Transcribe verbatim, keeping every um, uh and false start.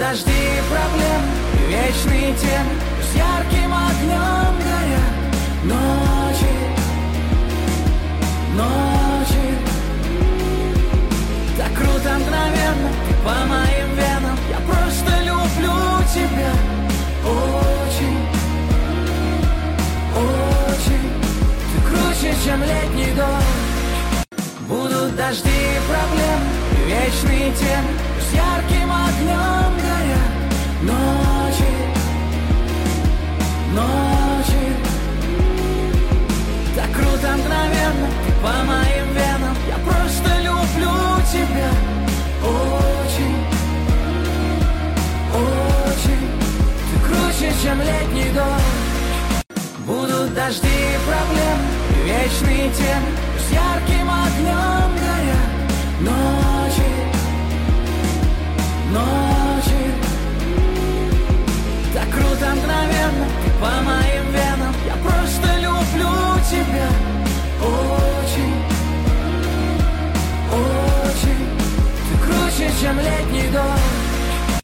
дожди и проблемы, и вечные темы, с ярким огнем горят ночи, ночи. Так круто, мгновенно, ты по моим венам. Я просто люблю тебя очень, очень. Ты круче, чем летний дождь. Будут дожди и проблемы, и вечные темы, с ярким огнем горят ночи, ночи. Так круто, мгновенно, ты по моим венам. Я просто люблю тебя очень, очень. Ты круче, чем летний дождь. Будут дожди и проблемы, и вечные темы, с ярким огнем горят ночи, ночи. Так круто, мгновенно, ты по моим венам. Я просто люблю тебя очень, очень. Ты круче, чем летний дождь.